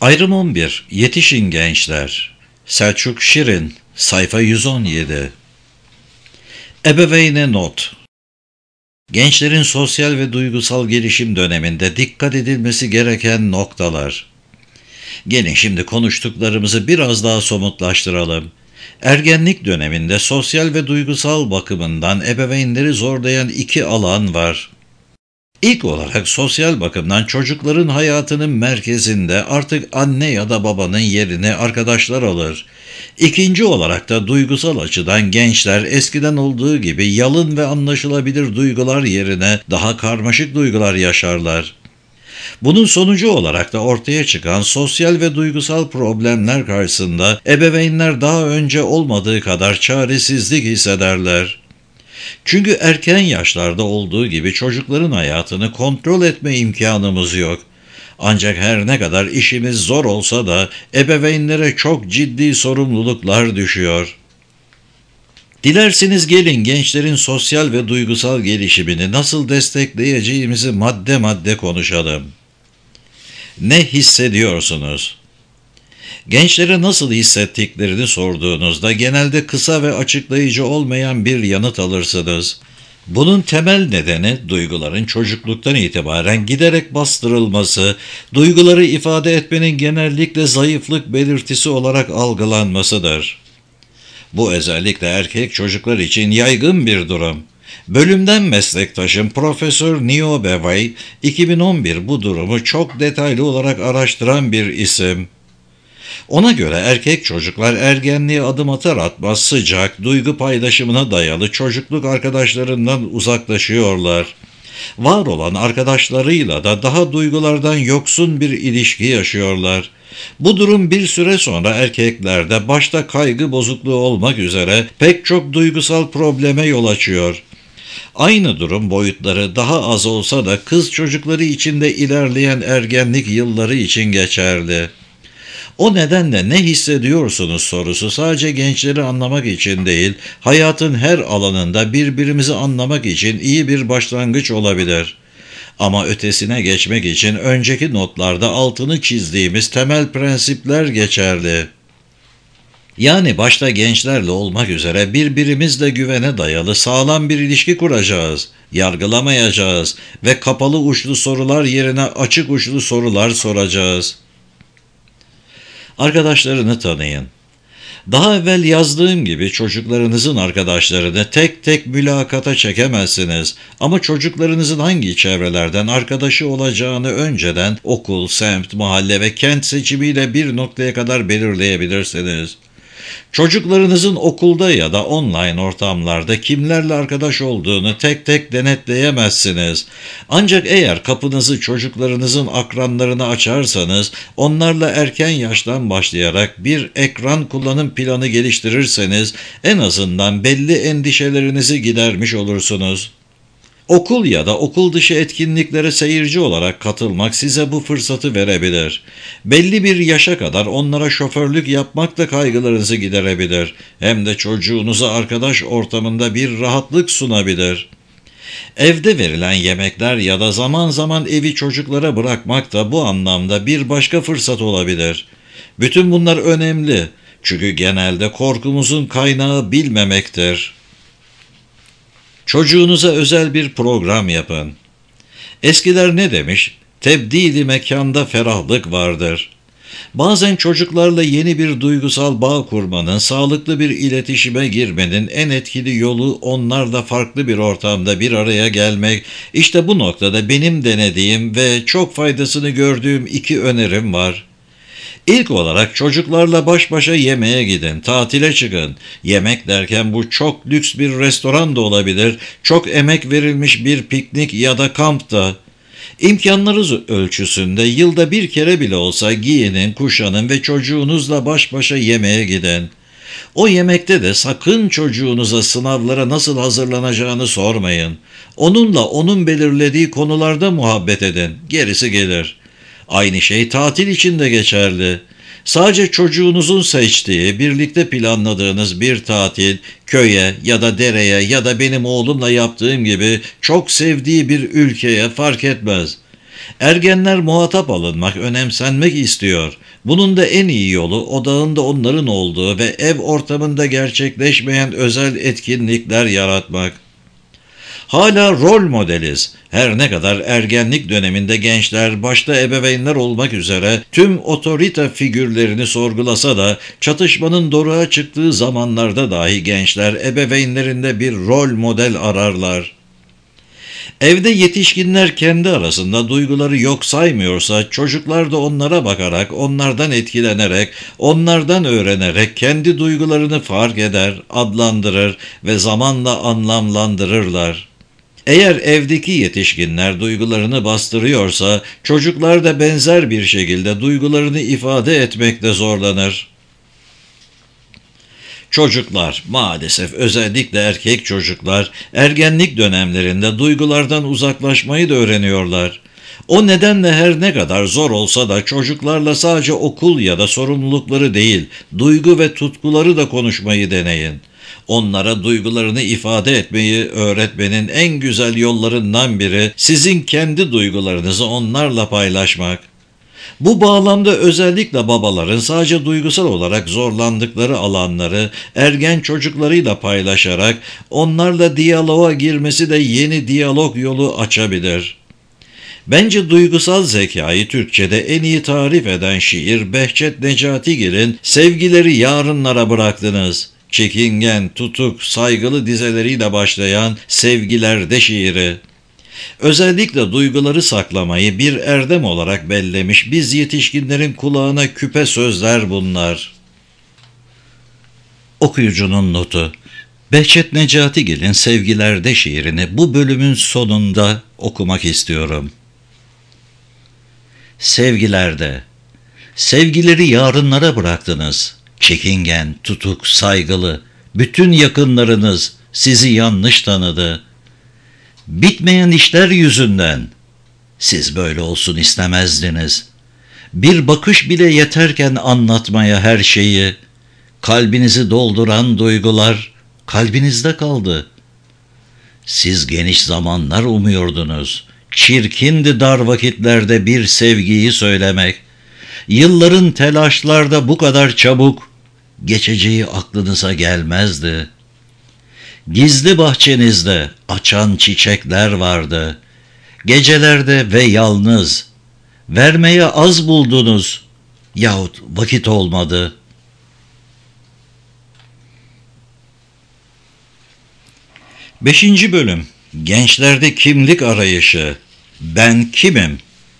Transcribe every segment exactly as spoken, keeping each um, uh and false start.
Ayrım on bir. Yetişin gençler. Selçuk Şirin, sayfa yüz on yedi. Ebeveyne not. Gençlerin sosyal ve duygusal gelişim döneminde dikkat edilmesi gereken noktalar. Gelin şimdi konuştuklarımızı biraz daha somutlaştıralım. Ergenlik döneminde sosyal ve duygusal bakımından ebeveynleri zorlayan iki alan var. İlk olarak sosyal bakımdan çocukların hayatının merkezinde artık anne ya da babanın yerini arkadaşlar alır. İkinci olarak da duygusal açıdan gençler eskiden olduğu gibi yalın ve anlaşılabilir duygular yerine daha karmaşık duygular yaşarlar. Bunun sonucu olarak da ortaya çıkan sosyal ve duygusal problemler karşısında ebeveynler daha önce olmadığı kadar çaresizlik hissederler. Çünkü erken yaşlarda olduğu gibi çocukların hayatını kontrol etme imkanımız yok. Ancak her ne kadar işimiz zor olsa da ebeveynlere çok ciddi sorumluluklar düşüyor. Dilerseniz gelin gençlerin sosyal ve duygusal gelişimini nasıl destekleyeceğimizi madde madde konuşalım. Ne hissediyorsunuz? Gençlere nasıl hissettiklerini sorduğunuzda genelde kısa ve açıklayıcı olmayan bir yanıt alırsınız. Bunun temel nedeni duyguların çocukluktan itibaren giderek bastırılması, duyguları ifade etmenin genellikle zayıflık belirtisi olarak algılanmasıdır. Bu özellikle erkek çocuklar için yaygın bir durum. Bölümden meslektaşım Profesör Neo Bevay, iki bin on bir bu durumu çok detaylı olarak araştıran bir isim. Ona göre erkek çocuklar ergenliğe adım atar atmaz sıcak, duygu paylaşımına dayalı çocukluk arkadaşlarından uzaklaşıyorlar. Var olan arkadaşlarıyla da daha duygulardan yoksun bir ilişki yaşıyorlar. Bu durum bir süre sonra erkeklerde başta kaygı bozukluğu olmak üzere pek çok duygusal probleme yol açıyor. Aynı durum boyutları daha az olsa da kız çocukları içinde ilerleyen ergenlik yılları için geçerli. O nedenle ne hissediyorsunuz sorusu sadece gençleri anlamak için değil, hayatın her alanında birbirimizi anlamak için iyi bir başlangıç olabilir. Ama ötesine geçmek için önceki notlarda altını çizdiğimiz temel prensipler geçerli. Yani başta gençlerle olmak üzere birbirimizle güvene dayalı sağlam bir ilişki kuracağız, yargılamayacağız ve kapalı uçlu sorular yerine açık uçlu sorular soracağız. Arkadaşlarını tanıyın. Daha evvel yazdığım gibi çocuklarınızın arkadaşlarını tek tek mülakata çekemezsiniz. Ama çocuklarınızın hangi çevrelerden arkadaşı olacağını önceden okul, semt, mahalle ve kent seçimiyle bir noktaya kadar belirleyebilirsiniz. Çocuklarınızın okulda ya da online ortamlarda kimlerle arkadaş olduğunu tek tek denetleyemezsiniz. Ancak eğer kapınızı çocuklarınızın akranlarına açarsanız, onlarla erken yaştan başlayarak bir ekran kullanım planı geliştirirseniz, en azından belli endişelerinizi gidermiş olursunuz. Okul ya da okul dışı etkinliklere seyirci olarak katılmak size bu fırsatı verebilir. Belli bir yaşa kadar onlara şoförlük yapmak da kaygılarınızı giderebilir. Hem de çocuğunuza arkadaş ortamında bir rahatlık sunabilir. Evde verilen yemekler ya da zaman zaman evi çocuklara bırakmak da bu anlamda bir başka fırsat olabilir. Bütün bunlar önemli. Çünkü genelde korkumuzun kaynağı bilmemektir. Çocuğunuza özel bir program yapın. Eskiler ne demiş? Tebdili mekanda ferahlık vardır. Bazen çocuklarla yeni bir duygusal bağ kurmanın, sağlıklı bir iletişime girmenin en etkili yolu onlarla farklı bir ortamda bir araya gelmek. İşte bu noktada benim denediğim ve çok faydasını gördüğüm iki önerim var. İlk olarak çocuklarla baş başa yemeğe gidin, tatile çıkın. Yemek derken bu çok lüks bir restoran da olabilir, çok emek verilmiş bir piknik ya da kamp da. İmkanlarınız ölçüsünde yılda bir kere bile olsa giyinin, kuşanın ve çocuğunuzla baş başa yemeğe gidin. O yemekte de sakın çocuğunuza sınavlara nasıl hazırlanacağını sormayın. Onunla onun belirlediği konularda muhabbet edin, gerisi gelir. Aynı şey tatil için de geçerli. Sadece çocuğunuzun seçtiği, birlikte planladığınız bir tatil, köye ya da dereye ya da benim oğlumla yaptığım gibi çok sevdiği bir ülkeye fark etmez. Ergenler muhatap alınmak, önemsenmek istiyor. Bunun da en iyi yolu odağında onların olduğu ve ev ortamında gerçekleşmeyen özel etkinlikler yaratmak. Hala rol modeliz. Her ne kadar ergenlik döneminde gençler, başta ebeveynler olmak üzere tüm otorite figürlerini sorgulasa da çatışmanın doruğa çıktığı zamanlarda dahi gençler ebeveynlerinde bir rol model ararlar. Evde yetişkinler kendi arasında duyguları yok saymıyorsa çocuklar da onlara bakarak, onlardan etkilenerek, onlardan öğrenerek kendi duygularını fark eder, adlandırır ve zamanla anlamlandırırlar. Eğer evdeki yetişkinler duygularını bastırıyorsa, çocuklar da benzer bir şekilde duygularını ifade etmekte zorlanır. Çocuklar, maalesef özellikle erkek çocuklar, ergenlik dönemlerinde duygulardan uzaklaşmayı da öğreniyorlar. O nedenle her ne kadar zor olsa da çocuklarla sadece okul ya da sorumlulukları değil, duygu ve tutkuları da konuşmayı deneyin. Onlara duygularını ifade etmeyi öğretmenin en güzel yollarından biri sizin kendi duygularınızı onlarla paylaşmak. Bu bağlamda özellikle babaların sadece duygusal olarak zorlandıkları alanları ergen çocuklarıyla paylaşarak onlarla diyaloğa girmesi de yeni diyalog yolu açabilir. Bence duygusal zekayı Türkçe'de en iyi tarif eden şiir Behçet Necatigil'in "Sevgileri yarınlara bıraktınız, çekingen, tutuk, saygılı" dizeleriyle başlayan Sevgilerde şiiri. Özellikle duyguları saklamayı bir erdem olarak bellemiş biz yetişkinlerin kulağına küpe sözler bunlar. Okuyucunun notu: Behçet Necatigil'in Sevgilerde şiirini bu bölümün sonunda okumak istiyorum. Sevgilerde, sevgileri yarınlara bıraktınız. Çekingen, tutuk, saygılı, bütün yakınlarınız sizi yanlış tanıdı. Bitmeyen işler yüzünden. Siz böyle olsun istemezdiniz. Bir bakış bile yeterken anlatmaya her şeyi. Kalbinizi dolduran duygular kalbinizde kaldı. Siz geniş zamanlar umuyordunuz. Çirkindi dar vakitlerde bir sevgiyi söylemek. Yılların telaşlarda bu kadar çabuk geçeceği aklınıza gelmezdi. Gizli bahçenizde açan çiçekler vardı. Gecelerde ve yalnız. Vermeye az buldunuz yahut vakit olmadı. Beşinci bölüm. Gençlerde kimlik arayışı. Ben kimim?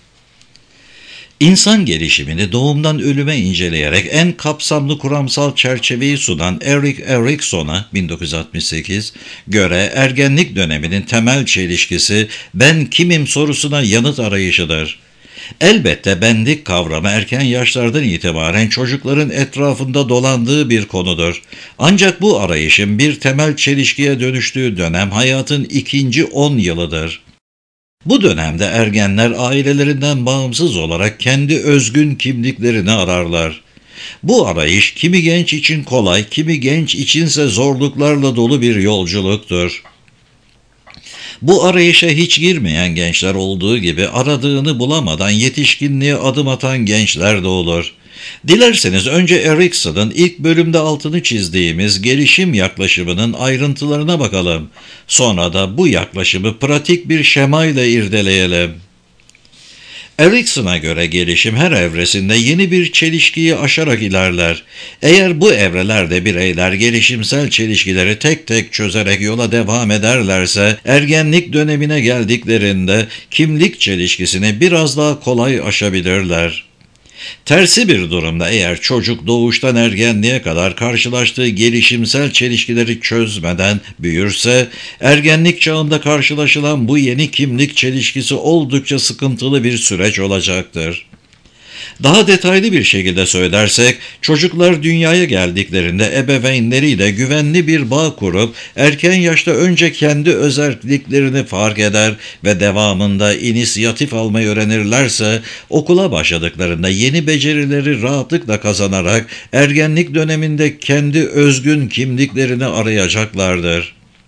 İnsan gelişimini doğumdan ölüme inceleyerek en kapsamlı kuramsal çerçeveyi sunan Erik Erikson'a bin dokuz yüz altmış sekiz göre ergenlik döneminin temel çelişkisi ben kimim sorusuna yanıt arayışıdır. Elbette benlik kavramı erken yaşlardan itibaren çocukların etrafında dolandığı bir konudur. Ancak bu arayışın bir temel çelişkiye dönüştüğü dönem hayatın ikinci on yılıdır. Bu dönemde ergenler ailelerinden bağımsız olarak kendi özgün kimliklerini ararlar. Bu arayış kimi genç için kolay, kimi genç içinse zorluklarla dolu bir yolculuktur. Bu arayışa hiç girmeyen gençler olduğu gibi aradığını bulamadan yetişkinliğe adım atan gençler de olur. Dilerseniz önce Erikson'un ilk bölümde altını çizdiğimiz gelişim yaklaşımının ayrıntılarına bakalım. Sonra da bu yaklaşımı pratik bir şemayla irdeleyelim. Erikson'a göre gelişim her evresinde yeni bir çelişkiyi aşarak ilerler. Eğer bu evrelerde bireyler gelişimsel çelişkileri tek tek çözerek yola devam ederlerse, ergenlik dönemine geldiklerinde kimlik çelişkisini biraz daha kolay aşabilirler. Tersi bir durumda eğer çocuk doğuştan ergenliğe kadar karşılaştığı gelişimsel çelişkileri çözmeden büyürse, ergenlik çağında karşılaşılan bu yeni kimlik çelişkisi oldukça sıkıntılı bir süreç olacaktır. Daha detaylı bir şekilde söylersek, çocuklar dünyaya geldiklerinde ebeveynleriyle güvenli bir bağ kurup erken yaşta önce kendi özelliklerini fark eder ve devamında inisiyatif almayı öğrenirlerse, okula başladıklarında yeni becerileri rahatlıkla kazanarak ergenlik döneminde kendi özgün kimliklerini arayacaklardır.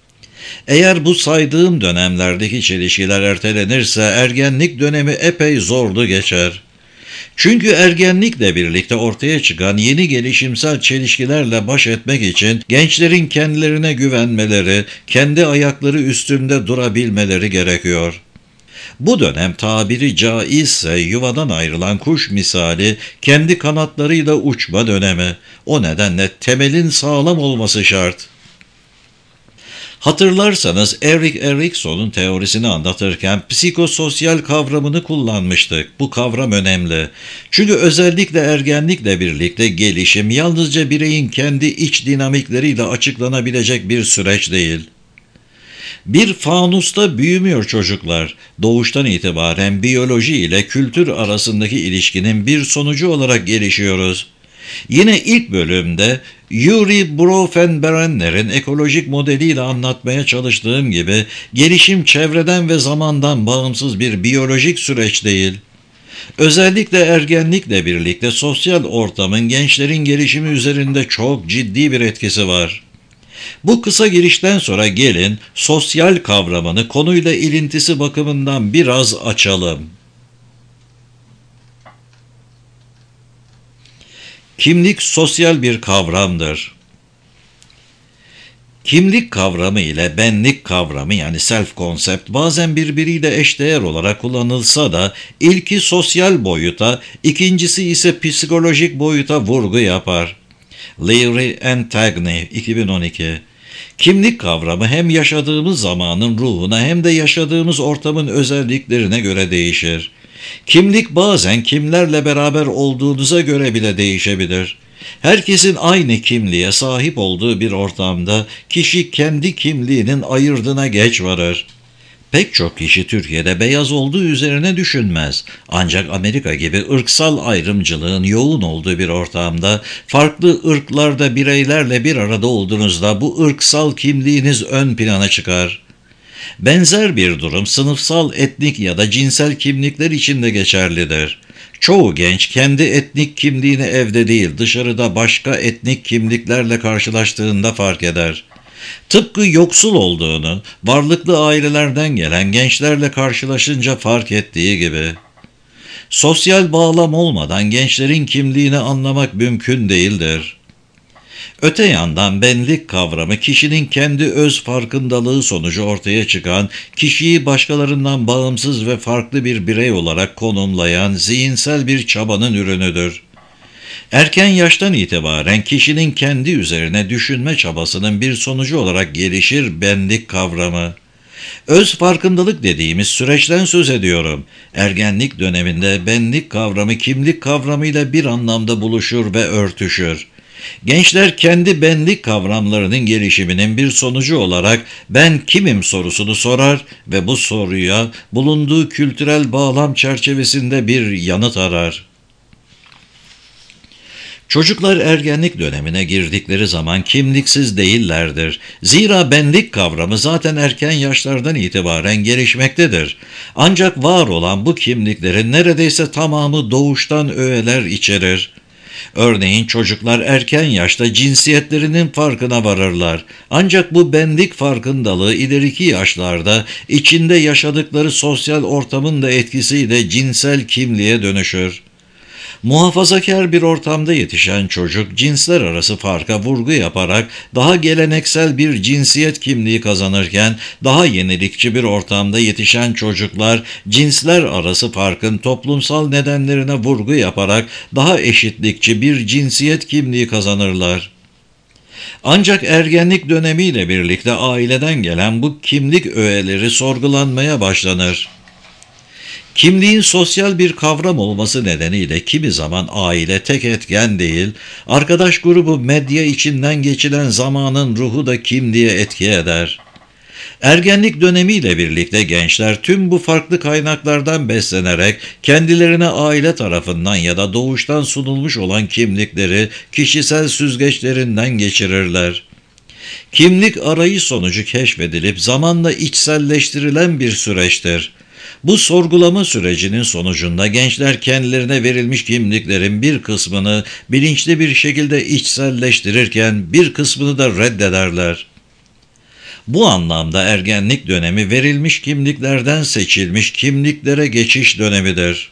Eğer bu saydığım dönemlerdeki çelişkiler ertelenirse ergenlik dönemi epey zorlu geçer. Çünkü ergenlikle birlikte ortaya çıkan yeni gelişimsel çelişkilerle baş etmek için gençlerin kendilerine güvenmeleri, kendi ayakları üstünde durabilmeleri gerekiyor. Bu dönem tabiri caizse yuvadan ayrılan kuş misali kendi kanatlarıyla uçma dönemi. O nedenle temelin sağlam olması şart. Hatırlarsanız Erik Erikson'un teorisini anlatırken psikososyal kavramını kullanmıştık. Bu kavram önemli. Çünkü özellikle ergenlikle birlikte gelişim yalnızca bireyin kendi iç dinamikleriyle açıklanabilecek bir süreç değil. Bir fanusta büyümüyor çocuklar. Doğuştan itibaren biyoloji ile kültür arasındaki ilişkinin bir sonucu olarak gelişiyoruz. Yine ilk bölümde Yuri Bronfenbrenner'in ekolojik modeliyle anlatmaya çalıştığım gibi gelişim çevreden ve zamandan bağımsız bir biyolojik süreç değil. Özellikle ergenlikle birlikte sosyal ortamın gençlerin gelişimi üzerinde çok ciddi bir etkisi var. Bu kısa girişten sonra gelin sosyal kavramını konuyla ilintisi bakımından biraz açalım. Kimlik sosyal bir kavramdır. Kimlik kavramı ile benlik kavramı yani self concept bazen birbiriyle eşdeğer olarak kullanılsa da ilki sosyal boyuta, ikincisi ise psikolojik boyuta vurgu yapar. Leary and Tagney, iki bin on iki. Kimlik kavramı hem yaşadığımız zamanın ruhuna hem de yaşadığımız ortamın özelliklerine göre değişir. Kimlik bazen kimlerle beraber olduğunuza göre bile değişebilir. Herkesin aynı kimliğe sahip olduğu bir ortamda kişi kendi kimliğinin ayırdına geç varır. Pek çok kişi Türkiye'de beyaz olduğu üzerine düşünmez. Ancak Amerika gibi ırksal ayrımcılığın yoğun olduğu bir ortamda farklı ırklarda bireylerle bir arada olduğunuzda bu ırksal kimliğiniz ön plana çıkar. Benzer bir durum sınıfsal, etnik ya da cinsel kimlikler için de geçerlidir. Çoğu genç kendi etnik kimliğini evde değil dışarıda başka etnik kimliklerle karşılaştığında fark eder. Tıpkı yoksul olduğunu, varlıklı ailelerden gelen gençlerle karşılaşınca fark ettiği gibi. Sosyal bağlam olmadan gençlerin kimliğini anlamak mümkün değildir. Öte yandan benlik kavramı kişinin kendi öz farkındalığı sonucu ortaya çıkan, kişiyi başkalarından bağımsız ve farklı bir birey olarak konumlayan zihinsel bir çabanın ürünüdür. Erken yaştan itibaren kişinin kendi üzerine düşünme çabasının bir sonucu olarak gelişir benlik kavramı. Öz farkındalık dediğimiz süreçten söz ediyorum. Ergenlik döneminde benlik kavramı kimlik kavramıyla bir anlamda buluşur ve örtüşür. Gençler kendi benlik kavramlarının gelişiminin bir sonucu olarak ben kimim sorusunu sorar ve bu soruya bulunduğu kültürel bağlam çerçevesinde bir yanıt arar. Çocuklar ergenlik dönemine girdikleri zaman kimliksiz değillerdir. Zira benlik kavramı zaten erken yaşlardan itibaren gelişmektedir. Ancak var olan bu kimliklerin neredeyse tamamı doğuştan öğeler içerir. Örneğin çocuklar erken yaşta cinsiyetlerinin farkına varırlar. Ancak bu benlik farkındalığı ileriki yaşlarda içinde yaşadıkları sosyal ortamın da etkisiyle cinsel kimliğe dönüşür. Muhafazakar bir ortamda yetişen çocuk cinsler arası farka vurgu yaparak daha geleneksel bir cinsiyet kimliği kazanırken daha yenilikçi bir ortamda yetişen çocuklar cinsler arası farkın toplumsal nedenlerine vurgu yaparak daha eşitlikçi bir cinsiyet kimliği kazanırlar. Ancak ergenlik dönemiyle birlikte aileden gelen bu kimlik öğeleri sorgulanmaya başlanır. Kimliğin sosyal bir kavram olması nedeniyle kimi zaman aile tek etken değil, arkadaş grubu medya içinden geçilen zamanın ruhu da kimliğe etki eder. Ergenlik dönemiyle birlikte gençler tüm bu farklı kaynaklardan beslenerek kendilerine aile tarafından ya da doğuştan sunulmuş olan kimlikleri kişisel süzgeçlerinden geçirirler. Kimlik arayış sonucu keşfedilip zamanla içselleştirilen bir süreçtir. Bu sorgulama sürecinin sonucunda gençler kendilerine verilmiş kimliklerin bir kısmını bilinçli bir şekilde içselleştirirken bir kısmını da reddederler. Bu anlamda ergenlik dönemi verilmiş kimliklerden seçilmiş kimliklere geçiş dönemidir.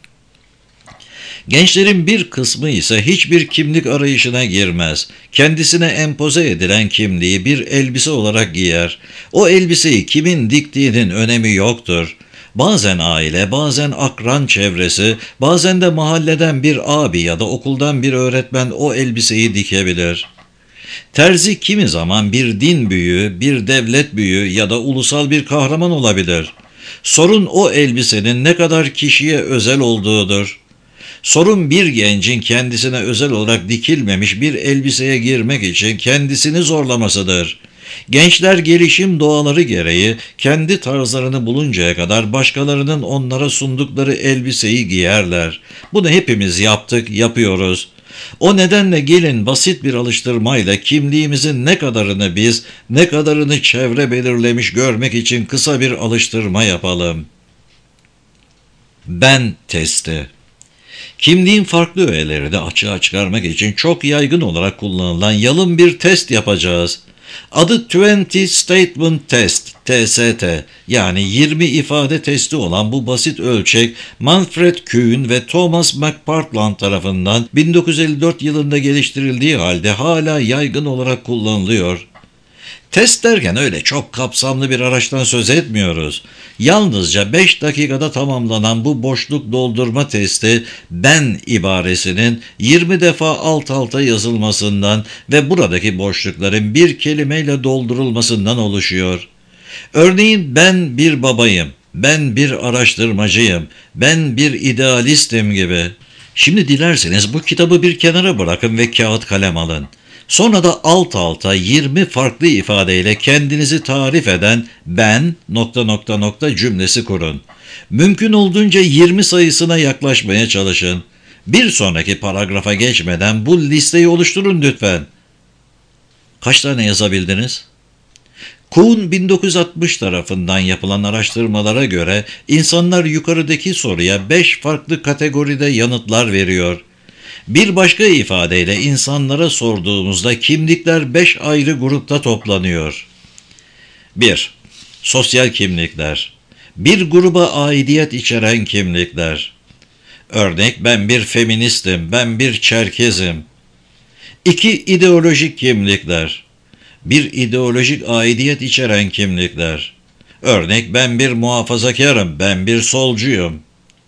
Gençlerin bir kısmı ise hiçbir kimlik arayışına girmez. Kendisine empoze edilen kimliği bir elbise olarak giyer. O elbiseyi kimin diktiğinin önemi yoktur. Bazen aile, bazen akran çevresi, bazen de mahalleden bir abi ya da okuldan bir öğretmen o elbiseyi dikebilir. Terzi kimi zaman bir din büyüğü, bir devlet büyüğü ya da ulusal bir kahraman olabilir. Sorun o elbisenin ne kadar kişiye özel olduğudur. Sorun bir gencin kendisine özel olarak dikilmemiş bir elbiseye girmek için kendisini zorlamasıdır. Gençler gelişim doğaları gereği kendi tarzlarını buluncaya kadar başkalarının onlara sundukları elbiseyi giyerler. Bunu hepimiz yaptık, yapıyoruz. O nedenle gelin basit bir alıştırmayla kimliğimizin ne kadarını biz, ne kadarını çevre belirlemiş görmek için kısa bir alıştırma yapalım. Ben testi. Kimliğin farklı öğeleri de açığa çıkarmak için çok yaygın olarak kullanılan yalın bir test yapacağız. Adı yirmi Statement Test, T S T, yani yirmi ifade testi olan bu basit ölçek, Manfred Kuhn ve Thomas McPartland tarafından bin dokuz yüz elli dört yılında geliştirildiği halde hala yaygın olarak kullanılıyor. Test derken öyle çok kapsamlı bir araçtan söz etmiyoruz. Yalnızca beş dakikada tamamlanan bu boşluk doldurma testi ben ibaresinin yirmi defa alt alta yazılmasından ve buradaki boşlukların bir kelimeyle doldurulmasından oluşuyor. Örneğin ben bir babayım, ben bir araştırmacıyım, ben bir idealistim gibi. Şimdi dilerseniz bu kitabı bir kenara bırakın ve kağıt kalem alın. Sonra da alt alta yirmi farklı ifadeyle kendinizi tarif eden ben nokta nokta nokta cümlesi kurun. Mümkün olduğunca yirmi sayısına yaklaşmaya çalışın. Bir sonraki paragrafa geçmeden bu listeyi oluşturun lütfen. Kaç tane yazabildiniz? Kuhn bin dokuz yüz altmış tarafından yapılan araştırmalara göre insanlar yukarıdaki soruya beş farklı kategoride yanıtlar veriyor. Bir başka ifadeyle insanlara sorduğumuzda kimlikler beş ayrı grupta toplanıyor. bir. Sosyal kimlikler. Bir gruba aidiyet içeren kimlikler. Örnek ben bir feministim, ben bir Çerkezim. iki. İdeolojik kimlikler. Bir ideolojik aidiyet içeren kimlikler. Örnek ben bir muhafazakarım, ben bir solcuyum.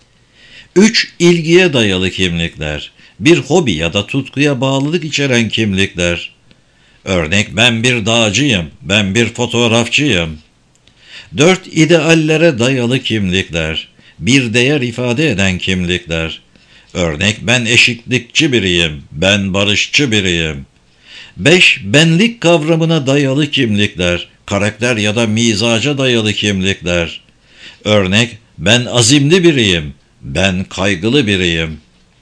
üç. İlgiye dayalı kimlikler. Bir hobi ya da tutkuya bağlılık içeren kimlikler. Örnek ben bir dağcıyım, ben bir fotoğrafçıyım. dört. İdeallere dayalı kimlikler. Bir değer ifade eden kimlikler. Örnek ben eşitlikçi biriyim, ben barışçı biriyim. beş. Benlik kavramına dayalı kimlikler. Karakter ya da mizaca dayalı kimlikler. Örnek ben azimli biriyim, ben kaygılı biriyim.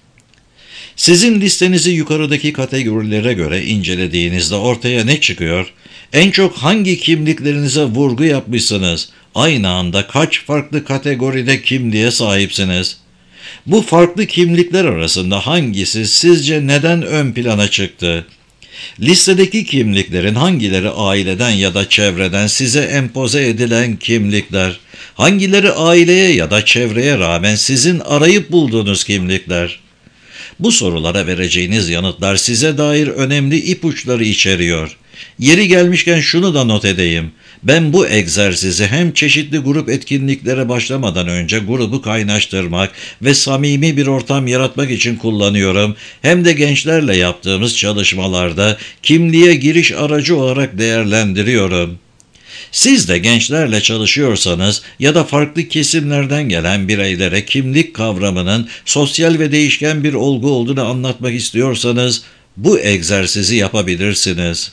Sizin listenizi yukarıdaki kategorilere göre incelediğinizde ortaya ne çıkıyor? En çok hangi kimliklerinize vurgu yapmışsınız? Aynı anda kaç farklı kategoride kimliğe sahipsiniz? Bu farklı kimlikler arasında hangisi sizce neden ön plana çıktı? Listedeki kimliklerin hangileri aileden ya da çevreden size empoze edilen kimlikler? Hangileri aileye ya da çevreye rağmen sizin arayıp bulduğunuz kimlikler? Bu sorulara vereceğiniz yanıtlar size dair önemli ipuçları içeriyor. Yeri gelmişken şunu da not edeyim. Ben bu egzersizi hem çeşitli grup etkinliklere başlamadan önce grubu kaynaştırmak ve samimi bir ortam yaratmak için kullanıyorum, hem de gençlerle yaptığımız çalışmalarda kimliğe giriş aracı olarak değerlendiriyorum. Siz de gençlerle çalışıyorsanız ya da farklı kesimlerden gelen bireylere kimlik kavramının sosyal ve değişken bir olgu olduğunu anlatmak istiyorsanız bu egzersizi yapabilirsiniz.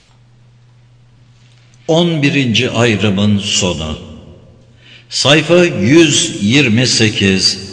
on birinci ayrımın sonu. Sayfa yüz yirmi sekiz